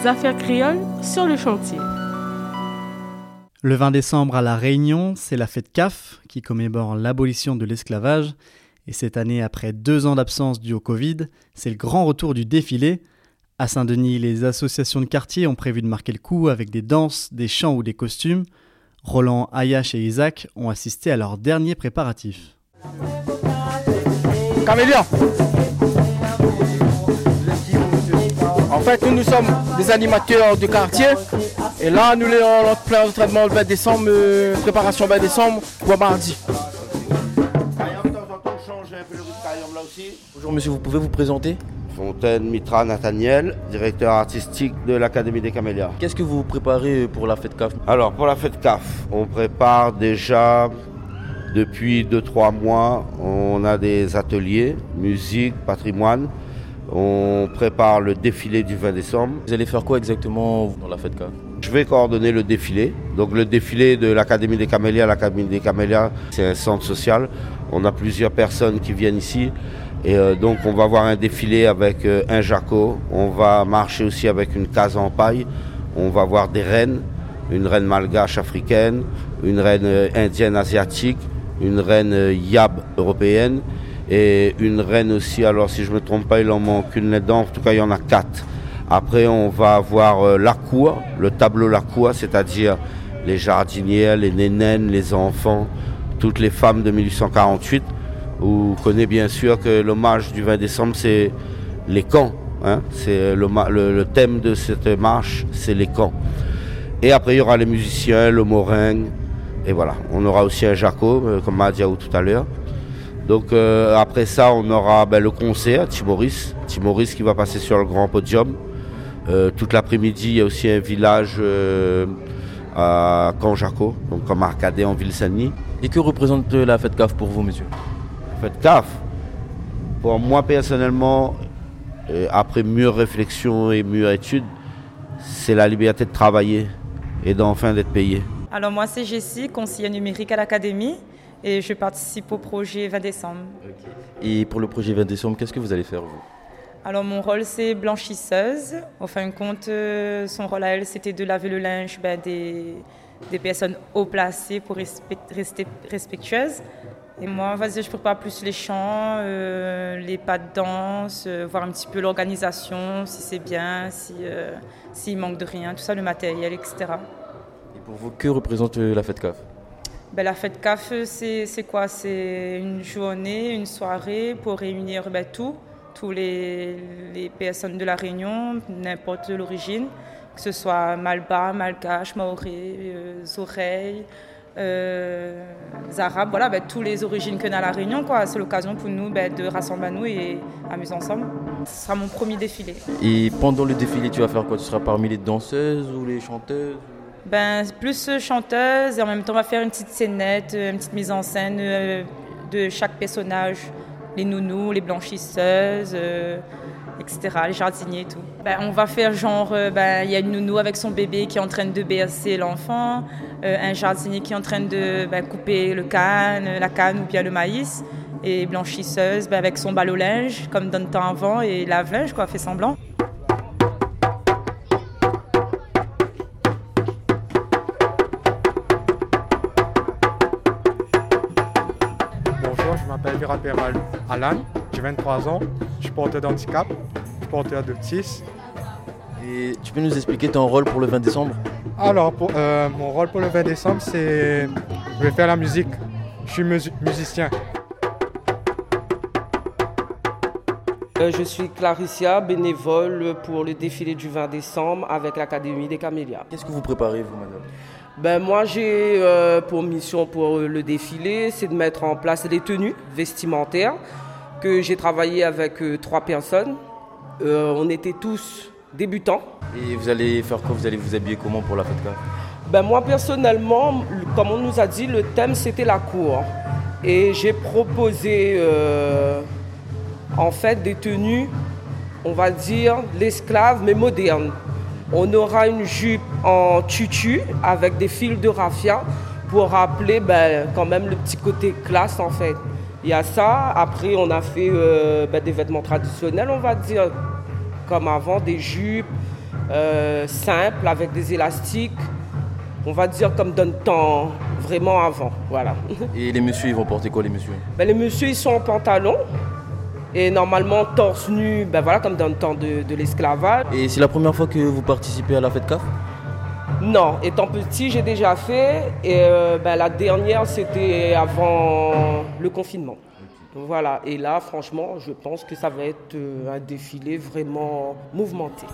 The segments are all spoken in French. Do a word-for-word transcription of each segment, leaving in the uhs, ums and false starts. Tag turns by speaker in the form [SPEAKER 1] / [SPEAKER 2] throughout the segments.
[SPEAKER 1] affaires créoles sur le chantier.
[SPEAKER 2] Le vingt décembre à La Réunion, c'est la fête C A F qui commémore l'abolition de l'esclavage. Et cette année, après deux ans d'absence due au Covid, c'est le grand retour du défilé. À Saint-Denis, les associations de quartier ont prévu de marquer le coup avec des danses, des chants ou des costumes. Roland, Ayash et Isaac ont assisté à leurs derniers préparatifs.
[SPEAKER 3] Camélia. En fait, nous, nous sommes des animateurs de quartier. Et là, nous, notre plein entraînement le vingt décembre, euh, préparation vingt décembre pour mardi.
[SPEAKER 4] Bonjour monsieur, vous pouvez vous présenter ?
[SPEAKER 5] Fontaine Mitra Nathaniel, directeur artistique de l'Académie des Camélias.
[SPEAKER 4] Qu'est-ce que vous préparez pour la fête C A F ?
[SPEAKER 5] Alors pour la fête C A F, on prépare déjà depuis deux trois mois, on a des ateliers, musique, patrimoine. On prépare le défilé du vingt décembre.
[SPEAKER 4] Vous allez faire quoi exactement dans la fête C A F ?
[SPEAKER 5] Je vais coordonner le défilé. Donc le défilé de l'Académie des Camélias. L'Académie des Camélias, c'est un centre social. On a plusieurs personnes qui viennent ici. Et euh, donc on va voir un défilé avec euh, un jaco. On va marcher aussi avec une case en paille. On va voir des reines. Une reine malgache africaine, une reine euh, indienne asiatique, une reine euh, yab européenne. Et une reine aussi, alors si je ne me trompe pas, il en manque une là-dedans. En tout cas, il y en a quatre. Après, on va avoir euh, la cour, le tableau la cour, c'est-à-dire les jardinières, les nénènes, les enfants, toutes les femmes de mille huit cent quarante-huit. Vous connaissez bien sûr que l'hommage du vingt décembre, c'est les camps. Hein. C'est le, le, le thème de cette marche, c'est les camps. Et après, il y aura les musiciens, le moringue. Et voilà, on aura aussi un jaco, euh, comme m'a dit tout à l'heure. Donc euh, après ça, on aura ben, le concert, Timoris. Timoris qui va passer sur le grand podium. Euh, toute l'après-midi, il y a aussi un village euh, à Canjaco, donc comme Arcadet en Ville-Saint-Denis.
[SPEAKER 4] Et que représente la fête C A F pour vous, monsieur ?
[SPEAKER 5] La fête C A F, pour moi personnellement, euh, après mûre réflexion et mûre étude, c'est la liberté de travailler et d'enfin d'être payé.
[SPEAKER 6] Alors moi, c'est Jessie, conseillère numérique à l'Académie. Et je participe au projet vingt décembre.
[SPEAKER 4] Okay. Et pour le projet vingt décembre, qu'est-ce que vous allez faire, vous ?
[SPEAKER 6] Alors, mon rôle, c'est blanchisseuse. Au fin de compte, euh, son rôle à elle, c'était de laver le linge ben, des, des personnes haut placées pour respect, rester respectueuses. Et moi, vas-y, je prépare plus les chants, euh, les pas de danse, euh, voir un petit peu l'organisation, si c'est bien, si, euh, s'il manque de rien, tout ça, le matériel, et cetera.
[SPEAKER 4] Et pour vous, que représente la fête C A F ?
[SPEAKER 6] Ben, la fête C A F, c'est, c'est quoi ? C'est une journée, une soirée pour réunir ben, tout, tous les, les personnes de la Réunion, n'importe l'origine, que ce soit Malba, Malgache, Maoré, euh, Zoreille, euh, Arabes, voilà, ben, toutes les origines qu'on a à la Réunion, quoi. C'est l'occasion pour nous ben, de rassembler nous et amuser ensemble. Ce sera mon premier défilé.
[SPEAKER 4] Et pendant le défilé, tu vas faire quoi ? Tu seras parmi les danseuses ou les chanteuses ?
[SPEAKER 6] Ben, plus chanteuse et en même temps on va faire une petite scénette, une petite mise en scène euh, de chaque personnage, les nounous, les blanchisseuses, euh, et cetera, les jardiniers et tout. Ben, on va faire genre, il euh, ben, y a une nounou avec son bébé qui est en train de bercer l'enfant, euh, un jardinier qui est en train de ben, couper le canne, la canne ou bien le maïs, et blanchisseuse ben, avec son ballot linge comme dans le temps avant et lave-linge quoi, fait semblant.
[SPEAKER 7] Je m'appelle Virapéral Alan, j'ai vingt-trois ans, je suis porteur d'handicap, je suis porteur d'autisme.
[SPEAKER 4] Et tu peux nous expliquer ton rôle pour le vingt décembre ?
[SPEAKER 7] Alors, pour, euh, mon rôle pour le vingt décembre, c'est je vais faire la musique. Je suis mus- musicien.
[SPEAKER 8] Je suis Claricia, bénévole pour le défilé du vingt décembre avec l'Académie des Camélias.
[SPEAKER 4] Qu'est-ce que vous préparez, vous, madame ?
[SPEAKER 8] Ben, moi, j'ai euh, pour mission pour le défilé, c'est de mettre en place les tenues vestimentaires que j'ai travaillé avec euh, trois personnes. Euh, on était tous débutants.
[SPEAKER 4] Et vous allez faire quoi ? Vous allez vous habiller comment pour la fête C A F ?
[SPEAKER 8] Ben, moi, personnellement, comme on nous a dit, le thème, c'était la cour. Et j'ai proposé, euh, en fait, des tenues, on va dire, l'esclave, mais moderne. On aura une jupe en tutu avec des fils de raffia pour rappeler ben, quand même le petit côté classe en fait. Il y a ça. Après, on a fait euh, ben, des vêtements traditionnels, on va dire, comme avant, des jupes, euh, simple, avec des élastiques. On va dire comme dans le temps vraiment avant. Voilà.
[SPEAKER 4] Et les messieurs, ils vont porter quoi les messieurs?
[SPEAKER 8] Ben, les messieurs, ils sont en pantalon. Et normalement, torse nu, ben voilà, comme dans le temps de, de l'esclavage.
[SPEAKER 4] Et c'est la première fois que vous participez à la fête C A F?
[SPEAKER 8] Non, étant petit, j'ai déjà fait. Et euh, ben, la dernière, c'était avant le confinement. Voilà. Et là, franchement, je pense que ça va être euh, un défilé vraiment mouvementé.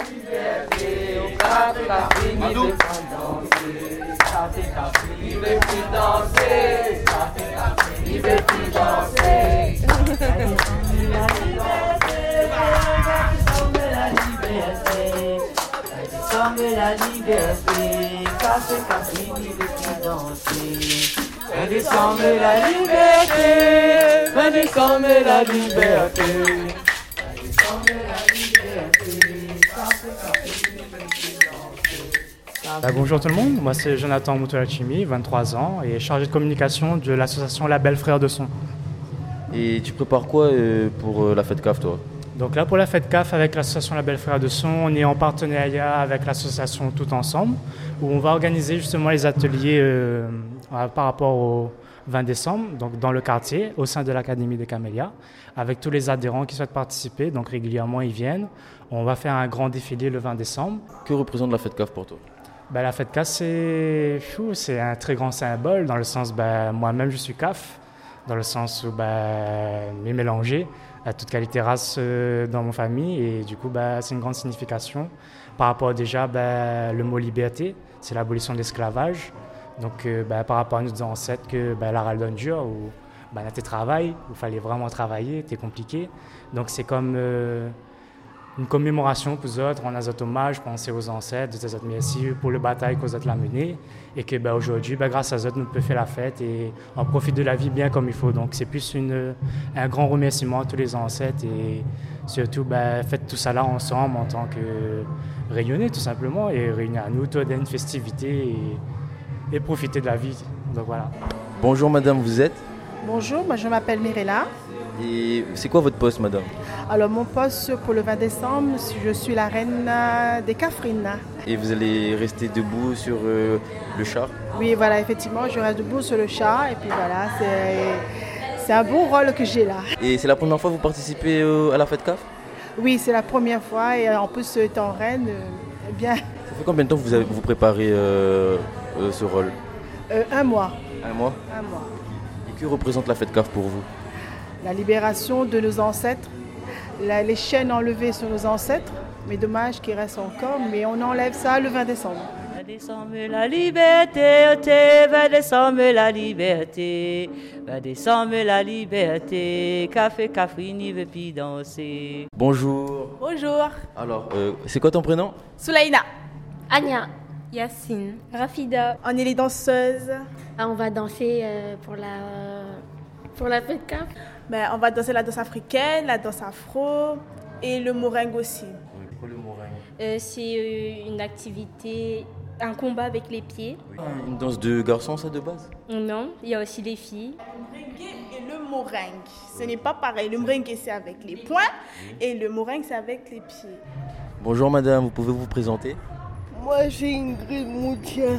[SPEAKER 9] La liberté, café, café, liberté, danser. vingt décembre, la liberté, vingt décembre, la liberté. vingt décembre, la liberté, café, café, liberté, danser.
[SPEAKER 10] Bah, bonjour tout le monde, moi c'est Jonathan Moutolachimi, vingt-trois ans, et chargé de communication de l'association Label Frères de Son.
[SPEAKER 4] Et tu prépares quoi euh, pour euh, la fête C A F, toi?
[SPEAKER 10] Donc là, pour la fête C A F, avec l'association Label Frères de Son, on est en partenariat avec l'association Tout Ensemble, où on va organiser justement les ateliers euh, par rapport au vingt décembre, donc dans le quartier, au sein de l'Académie des Camélias, avec tous les adhérents qui souhaitent participer. Donc régulièrement, ils viennent. On va faire un grand défilé le vingt décembre.
[SPEAKER 4] Que représente la fête C A F pour toi?
[SPEAKER 10] Ben, la fête C A F, c'est, c'est un très grand symbole, dans le sens, ben, moi-même, je suis C A F, dans le sens où ben, mes mélangés, à toute qualité race euh, dans mon famille, et du coup bah, c'est une grande signification par rapport déjà bah, le mot liberté, c'est l'abolition de l'esclavage, donc euh, bah, par rapport à nos ancêtres que bah, la râle dur où bah, on a tes travail, où il fallait vraiment travailler, c'était compliqué, donc c'est comme euh, une commémoration pour eux autres, on a des hommages, penser aux ancêtres, des autres merci pour le bataille qu'aux autres l'a mené, et que bah, aujourd'hui, bah, grâce à eux autres, nous pouvons faire la fête et on profite de la vie bien comme il faut. Donc c'est plus une, un grand remerciement à tous les ancêtres et surtout, bah, faites tout ça là ensemble en tant que rayonner tout simplement et réunir à nous, toi, une festivité et, et profiter de la vie. Donc voilà.
[SPEAKER 4] Bonjour madame, vous êtes?
[SPEAKER 11] Bonjour, moi je m'appelle Mirella.
[SPEAKER 4] Et c'est quoi votre poste, madame?
[SPEAKER 11] Alors mon poste pour le vingt décembre, je suis la reine des Cafrines.
[SPEAKER 4] Et vous allez rester debout sur euh, le char?
[SPEAKER 11] Oui, voilà, effectivement, je reste debout sur le char et puis voilà, c'est, c'est un bon rôle que j'ai là.
[SPEAKER 4] Et c'est la première fois que vous participez euh, à la fête C A F?
[SPEAKER 11] Oui, c'est la première fois et en plus étant reine, euh, eh bien...
[SPEAKER 4] Ça fait combien de temps que vous, avez, vous préparez euh, euh, ce rôle?
[SPEAKER 11] euh, Un mois.
[SPEAKER 4] Un mois?
[SPEAKER 11] Un mois.
[SPEAKER 4] Et que représente la fête C A F pour vous?
[SPEAKER 11] La libération de nos ancêtres, la, les chaînes enlevées sur nos ancêtres, mais dommage qu'il reste encore, mais on enlève ça le vingt décembre.
[SPEAKER 9] vingt décembre la liberté, vingt décembre la liberté, vingt décembre la liberté, café, café, n'y veut plus danser.
[SPEAKER 4] Bonjour.
[SPEAKER 12] Bonjour.
[SPEAKER 4] Alors, euh, c'est quoi ton prénom?
[SPEAKER 12] Soulaïna.
[SPEAKER 13] Anya. Yacine.
[SPEAKER 12] Rafida. On est les danseuses.
[SPEAKER 13] Ah, on va danser euh, pour la, pour la fête C A F.
[SPEAKER 12] Ben, on va danser la danse africaine, la danse afro et le meringue aussi.
[SPEAKER 4] Oui, pour le meringue.
[SPEAKER 13] Euh, c'est euh, une activité, un combat avec les pieds.
[SPEAKER 4] Oui. Une danse de garçons, ça, de base?
[SPEAKER 13] Non, il y a aussi les filles.
[SPEAKER 12] Le merengue et le meringue, ce n'est pas pareil. Le merengue, c'est avec les poings et le meringue, c'est avec les pieds.
[SPEAKER 4] Bonjour madame, vous pouvez vous présenter?
[SPEAKER 14] Moi, j'ai Ingrid Moutien.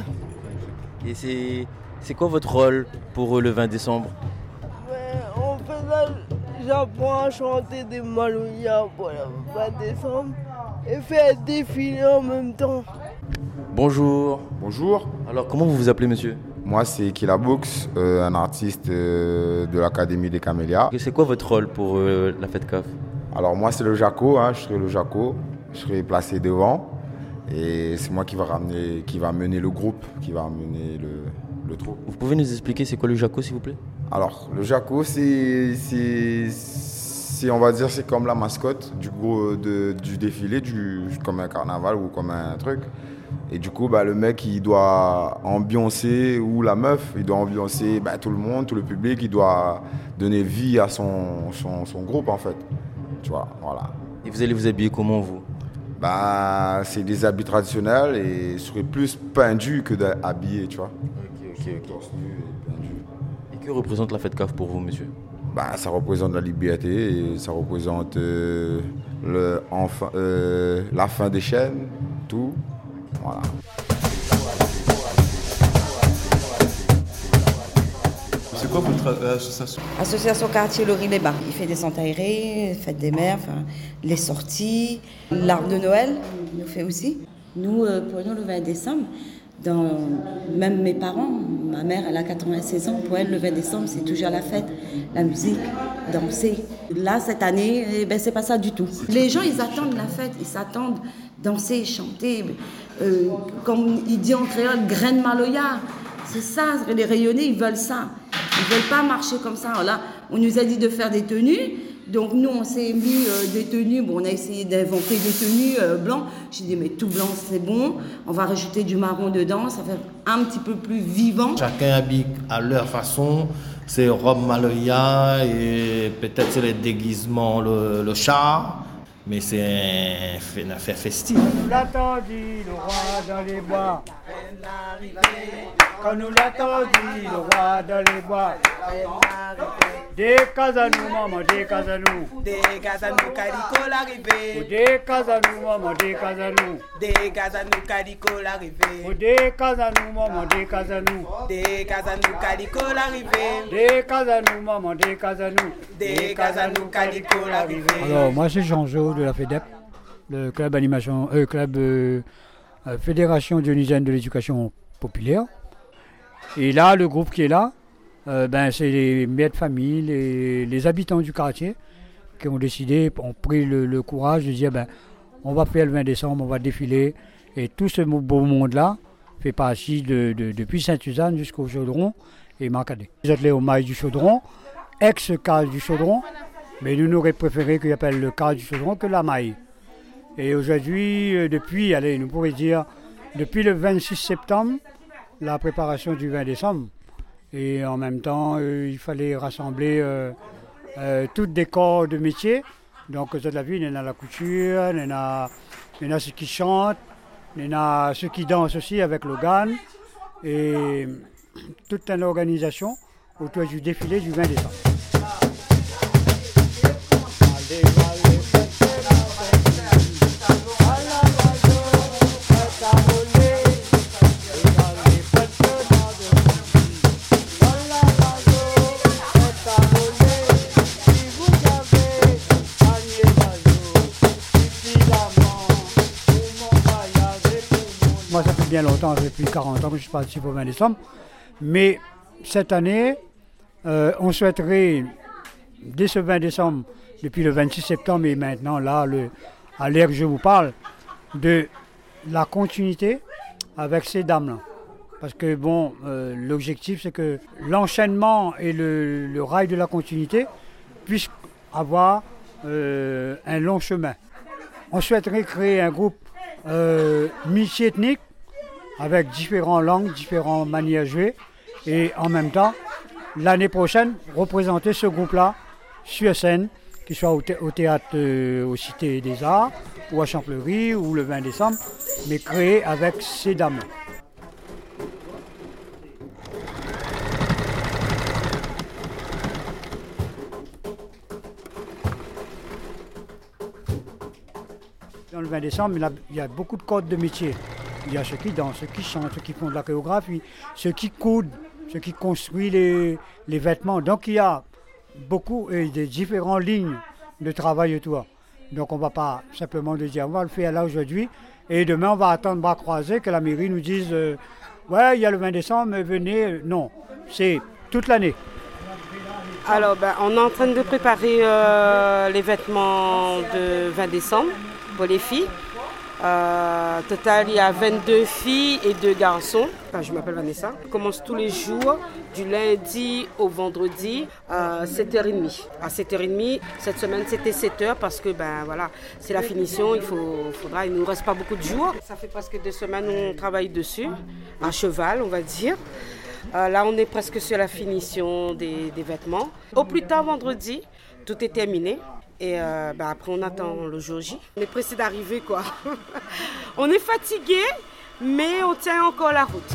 [SPEAKER 4] Et c'est, c'est quoi votre rôle pour le vingt décembre?
[SPEAKER 14] Ben, en fait, là, j'apprends à chanter des Maloya pour le vingt décembre et faire un défilé en même temps.
[SPEAKER 4] Bonjour.
[SPEAKER 15] Bonjour.
[SPEAKER 4] Alors, comment vous vous appelez, monsieur?
[SPEAKER 15] Moi, c'est Killa Books, euh, un artiste euh, de l'Académie des Camélias.
[SPEAKER 4] Et c'est quoi votre rôle pour euh, la fête C A F?
[SPEAKER 15] Alors, moi, c'est le Jaco, hein, je serai le Jaco. Je serai placé devant. Et c'est moi qui va ramener, qui va mener le groupe, qui va mener le, le trou.
[SPEAKER 4] Vous pouvez nous expliquer c'est quoi le Jaco, s'il vous plaît?
[SPEAKER 15] Alors, le Jaco, c'est, c'est, c'est, on va dire, c'est comme la mascotte du, gros, de, du défilé, du, comme un carnaval ou comme un truc. Et du coup, bah, le mec, il doit ambiancer, ou la meuf, il doit ambiancer bah, tout le monde, tout le public, il doit donner vie à son, son, son groupe, en fait. Tu vois, voilà.
[SPEAKER 4] Et vous allez vous habiller comment, vous?
[SPEAKER 15] Bah, c'est des habits traditionnels et je serais plus pendu que habillé, tu vois.
[SPEAKER 4] Ok, ok, ok. Et que représente la fête C A F pour vous, monsieur?
[SPEAKER 15] Bah, ça représente la liberté et ça représente euh, le, enfin, euh, la fin des chaînes, tout. Voilà.
[SPEAKER 16] C'est quoi votre association?
[SPEAKER 17] Association Quartier Laurie-les-Bains. Il fait des centres aérés, fête des mères, les sorties, l'arbre de Noël, il nous fait aussi. Nous, pour nous, le vingt décembre, dans, même mes parents, ma mère, elle a quatre-vingt-seize ans, pour elle, le vingt décembre, c'est toujours la fête, la musique, danser. Là, cette année, eh ben, c'est pas ça du tout. Les gens, ils attendent la fête, ils s'attendent danser, chanter, euh, comme il dit en créole, graine maloya. C'est ça, les rayonnés, ils veulent ça. Ils ne veulent pas marcher comme ça. Là, on nous a dit de faire des tenues. Donc nous, on s'est mis euh, des tenues. Bon, on a essayé d'inventer des tenues euh, blancs. J'ai dit, mais tout blanc, c'est bon. On va rajouter du marron dedans. Ça fait un petit peu plus vivant.
[SPEAKER 18] Chacun habille à leur façon. C'est robe maloya et peut-être c'est les déguisements, le, le char. Mais c'est un, une affaire festive.
[SPEAKER 19] Nous l'attendit, le roi dans les bois. Quand nous l'attendit, le roi dans les bois. Des Casanou, maman, des Casanou.
[SPEAKER 20] Des Casanou, Carico l'arrivée.
[SPEAKER 19] Des Casanou, maman, des Casanou.
[SPEAKER 20] Des Casanou, Carico l'arrivée.
[SPEAKER 19] Des Casanou, maman, des Casanou.
[SPEAKER 20] Des Casanou, Carico l'arrivée.
[SPEAKER 19] Des Casanou, maman, des Casanou.
[SPEAKER 20] Des Casanou, Carico l'arrivée.
[SPEAKER 19] Alors, moi, c'est Jean-Jo de la FEDEP, le club animation, euh, club euh, euh, Fédération dionysienne de l'éducation populaire. Et là, le groupe qui est là, euh, ben, c'est les mères de famille, les, les habitants du quartier qui ont décidé, ont pris le, le courage de dire ben, on va faire le vingt décembre, on va défiler. Et tout ce beau monde-là fait partie de, de, depuis Sainte-Suzanne jusqu'au Chaudron et Marcadet. Vous êtes allés au mail du Chaudron, ex-case du Chaudron, mais nous, nous aurions préféré qu'il appelle le case du Chaudron que la maille. Et aujourd'hui, euh, depuis, allez, nous pourrions dire, depuis le vingt-six septembre, la préparation du vingt décembre. Et en même temps, euh, il fallait rassembler euh, euh, toutes des corps de métier. Donc, toute la vie, il y en a la couture, il y en a, il y en a ceux qui chantent, il y en a ceux qui dansent aussi avec l'organe. Et toute une organisation autour du défilé du vingt décembre. Moi, ça fait bien longtemps, depuis quarante ans que je participe au vingt décembre. Mais cette année, euh, on souhaiterait, dès ce vingt décembre, depuis le vingt-six septembre et maintenant, là, le, à l'heure que je vous parle, de la continuité avec ces dames-là. Parce que, bon, euh, l'objectif, c'est que l'enchaînement et le, le rail de la continuité puissent avoir euh, un long chemin. On souhaiterait créer un groupe euh, multi-ethnique avec différentes langues, différentes manières de jouer et en même temps, l'année prochaine, représenter ce groupe-là sur scène, qu'il soit au, thé- au théâtre, euh, au Cité des Arts ou à Champlery ou le vingt décembre, mais créé avec ces dames. Dans le vingt décembre, il y a, il y a beaucoup de codes de métier. Il y a ceux qui dansent, ceux qui chantent, ceux qui font de la chorégraphie, ceux qui coudent, ceux qui construisent les, les vêtements. Donc il y a beaucoup et des différentes lignes de travail autour. Donc on ne va pas simplement dire on va le faire là aujourd'hui et demain on va attendre bras croisés que la mairie nous dise euh, ouais il y a le vingt décembre, venez. Non, c'est toute l'année.
[SPEAKER 21] Alors ben, on est en train de préparer euh, les vêtements de vingt décembre pour les filles. Euh, total, il y a vingt-deux filles et deux garçons. Enfin, je m'appelle Vanessa. On commence tous les jours, du lundi au vendredi, à sept heures trente. À sept heures trente, cette semaine c'était sept heures parce que ben, voilà, c'est la finition, il faut, faudra, il ne nous reste pas beaucoup de jours. Ça fait presque deux semaines on travaille dessus, à cheval on va dire. Euh, là on est presque sur la finition des, des vêtements. Au plus tard vendredi, tout est terminé. Et euh, bah après on attend le jour J. On est pressé d'arriver quoi. On est fatigué, mais on tient encore la route.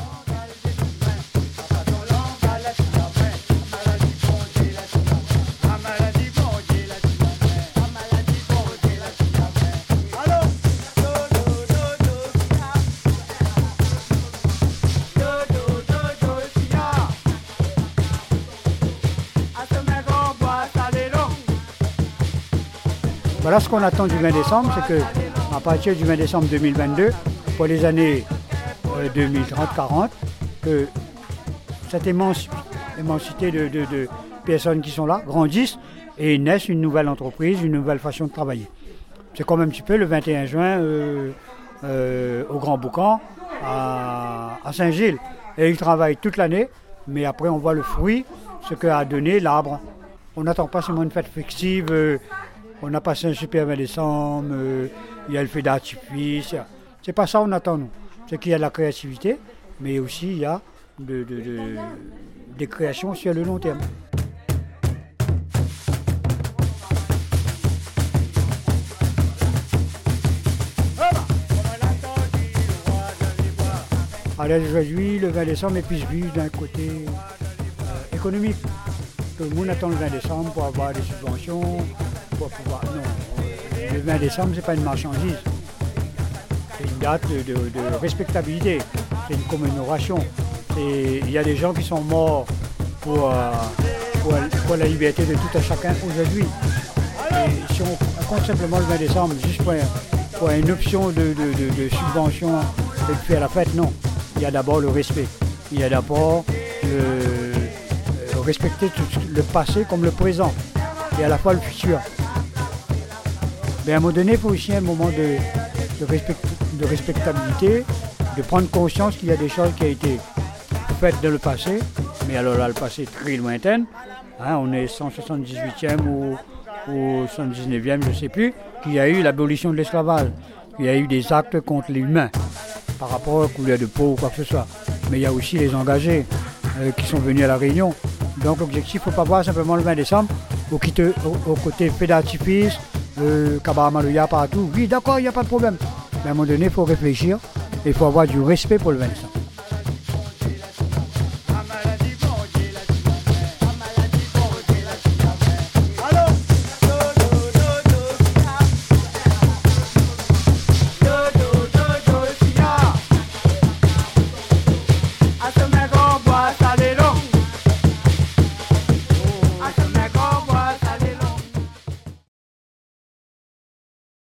[SPEAKER 19] Voilà ce qu'on attend du vingt décembre, c'est qu'à partir du vingt décembre deux mille vingt-deux, pour les années euh, deux mille trente quarante, que cette immensité de, de, de personnes qui sont là grandissent et naissent une nouvelle entreprise, une nouvelle façon de travailler. C'est comme un petit peu le vingt et un juin euh, euh, au Grand Boucan à, à Saint-Gilles. Et ils travaillent toute l'année, mais après on voit le fruit, ce qu'a donné l'arbre. On n'attend pas seulement une fête festive, euh, on a passé un super vingt décembre, euh, il y a le feu d'artifice. C'est pas ça qu'on attend nous. C'est qu'il y a de la créativité, mais aussi il y a de, de, de, des créations sur le long terme. Alors aujourd'hui, le vingt décembre est plus vu d'un côté euh, économique. Tout le monde attend le vingt décembre pour avoir des subventions, pour pouvoir... Non, euh, le vingt décembre, ce n'est pas une marchandise. C'est une date de, de, de respectabilité, c'est une commémoration. Il y a des gens qui sont morts pour, euh, pour, pour la liberté de tout un chacun aujourd'hui. Et si on, on compte simplement le vingt décembre juste pour, pour une option de, de, de, de subvention et de faire la fête, non. Il y a d'abord le respect. Il y a d'abord le, euh, respecter tout le passé comme le présent et à la fois le futur. Mais à un moment donné, il faut aussi un moment de, de, respect, de respectabilité, de prendre conscience qu'il y a des choses qui ont été faites dans le passé, mais alors là, le passé est très lointain. Hein, on est cent soixante-dix-huitième ou, ou cent dix-neuvième, je ne sais plus, qu'il y a eu l'abolition de l'esclavage. Il y a eu des actes contre les humains par rapport à la couleur de peau ou quoi que ce soit. Mais il y a aussi les engagés euh, qui sont venus à La Réunion. Donc l'objectif, il ne faut pas voir simplement le vingt décembre au, au, au côté feu d'artifice, euh, Cabaret Maloya partout. Oui, d'accord, il n'y a pas de problème. Mais à un moment donné, il faut réfléchir et il faut avoir du respect pour le vingt décembre.